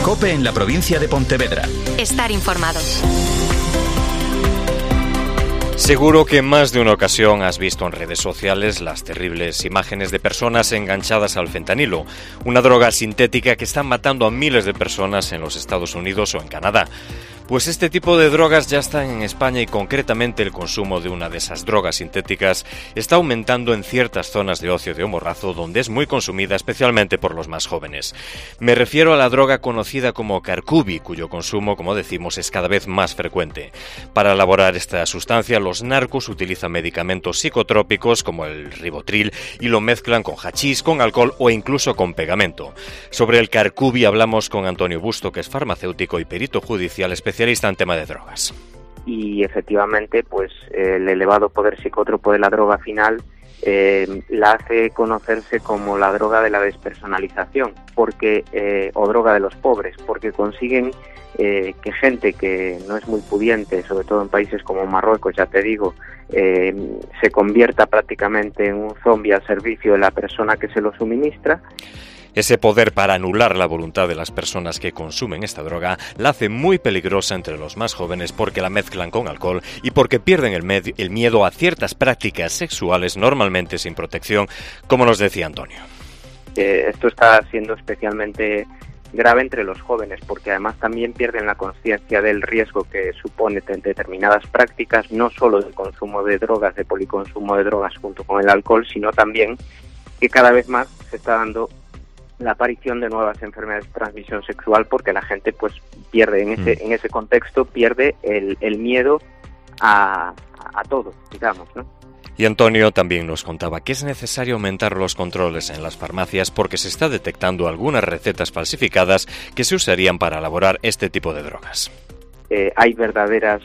COPE en la provincia de Pontevedra. Estar informado. Seguro que en más de una ocasión has visto en redes sociales las terribles imágenes de personas enganchadas al fentanilo, una droga sintética que está matando a miles de personas en los Estados Unidos o en Canadá. Pues este tipo de drogas ya están en España y concretamente el consumo de una de esas drogas sintéticas está aumentando en ciertas zonas de ocio de O Morrazo donde es muy consumida especialmente por los más jóvenes. Me refiero a la droga conocida como Carcubi, cuyo consumo, como decimos, es cada vez más frecuente. Para elaborar esta sustancia, los narcos utilizan medicamentos psicotrópicos como el ribotril y lo mezclan con hachís, con alcohol o incluso con pegamento. Sobre el Carcubi hablamos con Antonio Busto, que es farmacéutico y perito judicial especialista en tema de drogas. Y efectivamente, pues el elevado poder psicótropo de la droga final la hace conocerse como la droga de la despersonalización, o droga de los pobres, porque consiguen que gente que no es muy pudiente, sobre todo en países como Marruecos, ya te digo, se convierta prácticamente en un zombi al servicio de la persona que se lo suministra. Ese poder para anular la voluntad de las personas que consumen esta droga la hace muy peligrosa entre los más jóvenes porque la mezclan con alcohol y porque pierden el miedo a ciertas prácticas sexuales normalmente sin protección, como nos decía Antonio. Esto está siendo especialmente grave entre los jóvenes porque además también pierden la conciencia del riesgo que supone determinadas prácticas, no solo del consumo de drogas, de policonsumo de drogas junto con el alcohol, sino también que cada vez más se está dando la aparición de nuevas enfermedades de transmisión sexual porque la gente pues pierde en ese contexto, pierde el miedo a todo, digamos, ¿no? Y Antonio también nos contaba que es necesario aumentar los controles en las farmacias porque se está detectando algunas recetas falsificadas que se usarían para elaborar este tipo de drogas. Hay verdaderas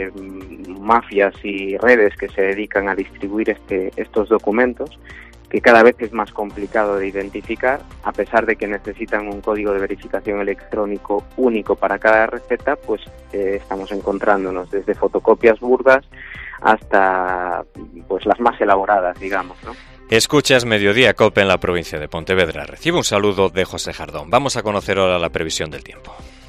mafias y redes que se dedican a distribuir estos documentos, que cada vez es más complicado de identificar, a pesar de que necesitan un código de verificación electrónico único para cada receta, pues estamos encontrándonos desde fotocopias burdas hasta pues las más elaboradas, digamos, ¿no? Escuchas Mediodía COPE en la provincia de Pontevedra. Recibe un saludo de José Jardón. Vamos a conocer ahora la previsión del tiempo.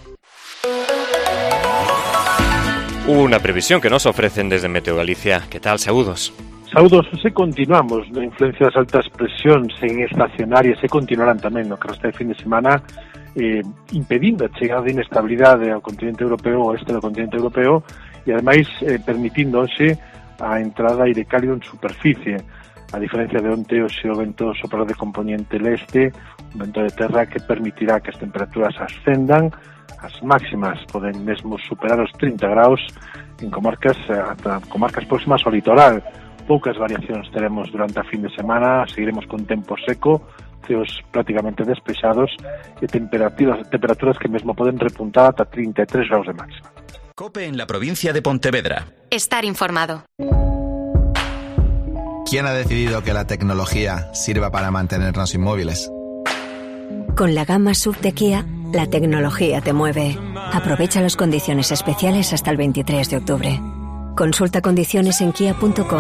Una previsión que nos ofrecen desde Meteo Galicia. ¿Qué tal? Saúdos. Saúdos, se continuamos na influencia das altas presións en estacionarias e continuarán tamén no que resta de fin de semana impedindo a chegada de inestabilidade ao continente europeo, ao este do continente europeo e ademais permitindo hoxe a entrada aire cálido en superficie. A diferencia de onte, hoxe o vento sopra de componente leste, un vento de terra que permitirá que as temperaturas ascendan, as máximas poden mesmo superar os 30 graus en comarcas próximas ao litoral. Poucas variacións teremos durante a fin de semana, seguiremos con tempo seco, ceos prácticamente despexados e temperaturas que mesmo poden repuntar ata 33 graus de máxima. COPE en la provincia de Pontevedra. Estar informado. ¿Quién ha decidido que la tecnología sirva para mantenernos inmóviles? Con la gama SUV de Kia, la tecnología te mueve. Aprovecha las condiciones especiales hasta el 23 de octubre. Consulta condiciones en kia.com.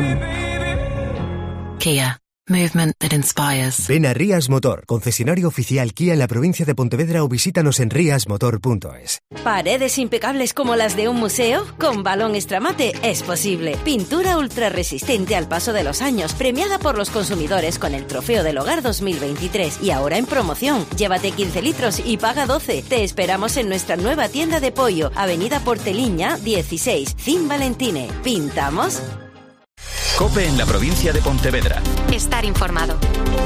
Kia. Movement that inspires. Ven a Rías Motor, concesionario oficial Kia en la provincia de Pontevedra o visítanos en riasmotor.es. ¿Paredes impecables como las de un museo? Con Balón Extramate es posible. Pintura ultra resistente al paso de los años, premiada por los consumidores con el Trofeo del Hogar 2023 y ahora en promoción. Llévate 15 litros y paga 12. Te esperamos en nuestra nueva tienda de pollo, Avenida Porteliña 16, Cin Valentine. ¿Pintamos? COPE en la provincia de Pontevedra. Estar informado.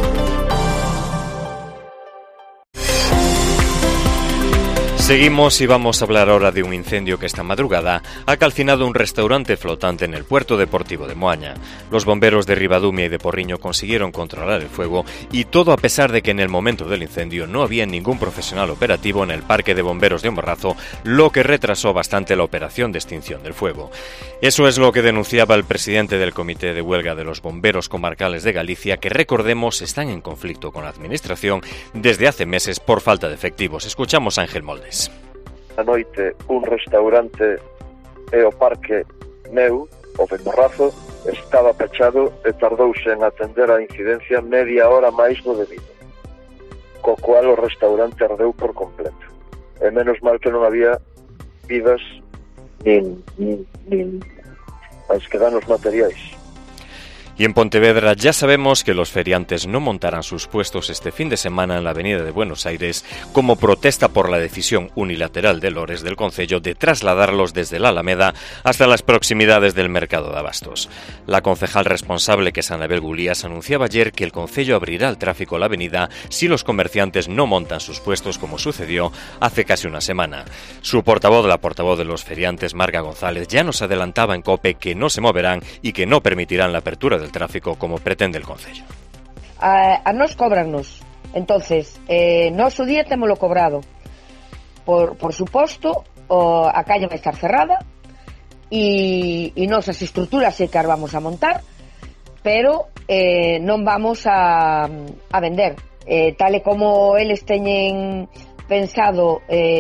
Seguimos y vamos a hablar ahora de un incendio que esta madrugada ha calcinado un restaurante flotante en el puerto deportivo de Moaña. Los bomberos de Ribadumia y de Porriño consiguieron controlar el fuego y todo a pesar de que en el momento del incendio no había ningún profesional operativo en el parque de bomberos de O Morrazo, lo que retrasó bastante la operación de extinción del fuego. Eso es lo que denunciaba el presidente del Comité de Huelga de los Bomberos Comarcales de Galicia, que recordemos están en conflicto con la administración desde hace meses por falta de efectivos. Escuchamos a Ángel Moldes. A noite un restaurante e o parque meu, o de Morrazo, estaba pechado e tardouse en atender a incidencia media hora máis do debido, co cual o restaurante ardeu por completo. e menos mal que non había vidas nin máis que danos materiais. Y en Pontevedra ya sabemos que los feriantes no montarán sus puestos este fin de semana en la avenida de Buenos Aires como protesta por la decisión unilateral de Lores del Concello de trasladarlos desde la Alameda hasta las proximidades del mercado de abastos. La concejal responsable, que es Anabel Gulías, anunciaba ayer que el Concello abrirá el tráfico a la avenida si los comerciantes no montan sus puestos, como sucedió hace casi una semana. Su portavoz, la portavoz de los feriantes, Marga González, ya nos adelantaba en COPE que no se moverán y que no permitirán la apertura del tráfico como pretende el Concello. A nos cóbranos. Entonces, noso día témolo cobrado. Por suposto, a calle vai estar cerrada e nosas estruturas sei que as vamos a montar, pero non vamos a vender. Tal e como eles teñen pensado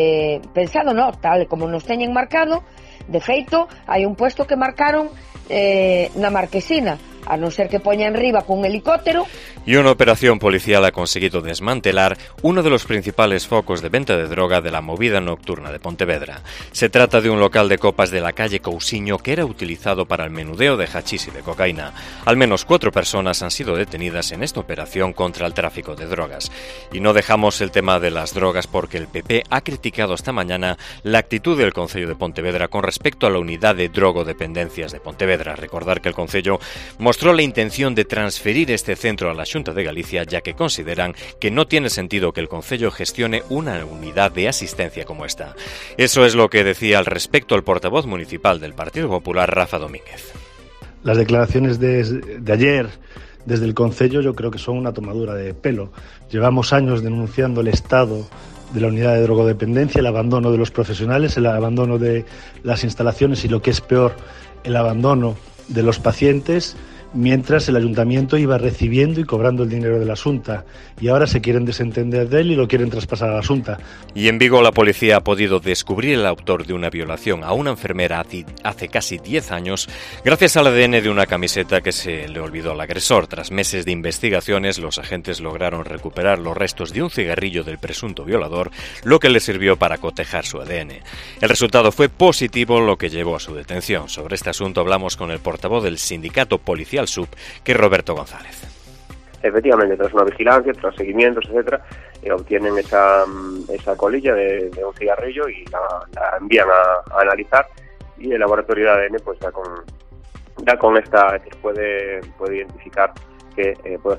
no, tal e como nos teñen marcado. De feito, hai un puesto que marcaron na Marquesina, a no ser que poñan riba con un helicóptero. Y una operación policial ha conseguido desmantelar uno de los principales focos de venta de droga de la movida nocturna de Pontevedra. Se trata de un local de copas de la calle Cousiño que era utilizado para el menudeo de hachís y de cocaína. Al menos 4 personas han sido detenidas en esta operación contra el tráfico de drogas. Y no dejamos el tema de las drogas porque el PP ha criticado esta mañana la actitud del Concello de Pontevedra con respecto a la unidad de drogodependencias de Pontevedra. Recordar que el Concello mostró la intención de transferir este centro a la Xunta de Galicia, ya que consideran que no tiene sentido que el Concello gestione una unidad de asistencia como esta. Eso es lo que decía al respecto el portavoz municipal del Partido Popular, Rafa Domínguez. Las declaraciones de ayer desde el Concello yo creo que son una tomadura de pelo. Llevamos años denunciando el estado de la unidad de drogodependencia, el abandono de los profesionales, el abandono de las instalaciones y, lo que es peor, el abandono de los pacientes, mientras el ayuntamiento iba recibiendo y cobrando el dinero de la Xunta, y ahora se quieren desentender de él y lo quieren traspasar a la Xunta. Y en Vigo la policía ha podido descubrir el autor de una violación a una enfermera hace casi 10 años gracias al ADN de una camiseta que se le olvidó al agresor. Tras meses de investigaciones, los agentes lograron recuperar los restos de un cigarrillo del presunto violador, lo que le sirvió para cotejar su ADN. El resultado fue positivo, lo que llevó a su detención. Sobre este asunto hablamos con el portavoz del sindicato policial SUB, que es Roberto González. Efectivamente, tras una vigilancia, tras seguimientos, etcétera, obtienen esa colilla de un cigarrillo y la envían a analizar, y el laboratorio de ADN pues da con esta, es decir, puede identificar que puede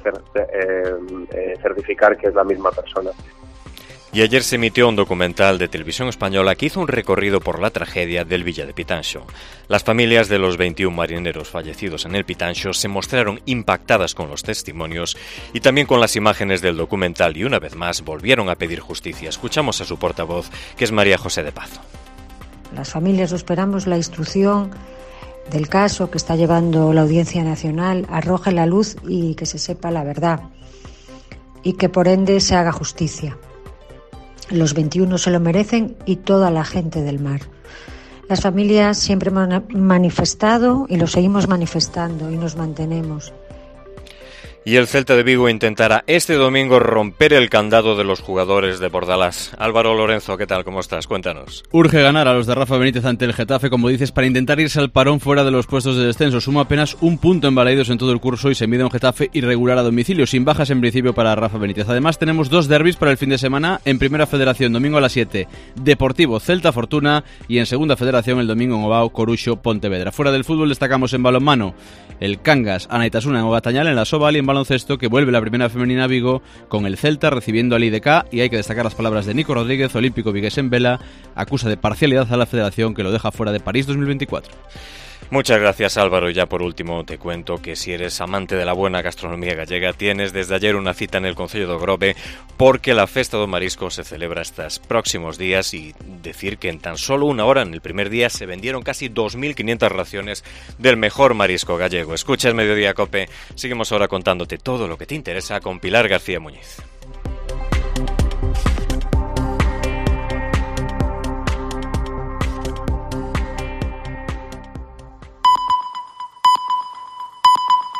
certificar que es la misma persona. Y ayer se emitió un documental de Televisión Española que hizo un recorrido por la tragedia del Villa de Pitanxo. Las familias de los 21 marineros fallecidos en el Pitanxo se mostraron impactadas con los testimonios y también con las imágenes del documental, y una vez más volvieron a pedir justicia. Escuchamos a su portavoz, que es María José de Pazo. Las familias esperamos la instrucción del caso que está llevando la Audiencia Nacional arroje la luz y que se sepa la verdad, y que por ende se haga justicia. Los 21 se lo merecen y toda la gente del mar. Las familias siempre hemos manifestado y lo seguimos manifestando y nos mantenemos. Y el Celta de Vigo intentará este domingo romper el candado de los jugadores de Bordalás. Álvaro Lorenzo, ¿qué tal? ¿Cómo estás? Cuéntanos. Urge ganar a los de Rafa Benítez ante el Getafe, como dices, para intentar irse al parón fuera de los puestos de descenso. Suma apenas un punto en Baleidos en todo el curso y se mide un Getafe irregular a domicilio, sin bajas en principio para Rafa Benítez. Además, tenemos 2 derbis para el fin de semana en Primera Federación, domingo a las 7, Deportivo Celta Fortuna, y en Segunda Federación el domingo en Ovao, Coruxo Pontevedra. Fuera del fútbol destacamos en balonmano el Cangas Anaitasuna en Obatañal, en la Soval, y en baloncesto que vuelve la primera femenina a Vigo con el Celta recibiendo al IDK, y hay que destacar las palabras de Nico Rodríguez, olímpico vigués en vela, acusa de parcialidad a la federación que lo deja fuera de París 2024. Muchas gracias, Álvaro. Y ya por último te cuento que si eres amante de la buena gastronomía gallega, tienes desde ayer una cita en el Concello do Grove, porque la Festa do Marisco se celebra estos próximos días, y decir que en tan solo una hora, en el primer día, se vendieron casi 2.500 raciones del mejor marisco gallego. Escucha el Mediodía Cope. Seguimos ahora contándote todo lo que te interesa con Pilar García Muñiz.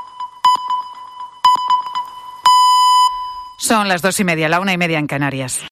Son las 2:30, la 1:30 en Canarias.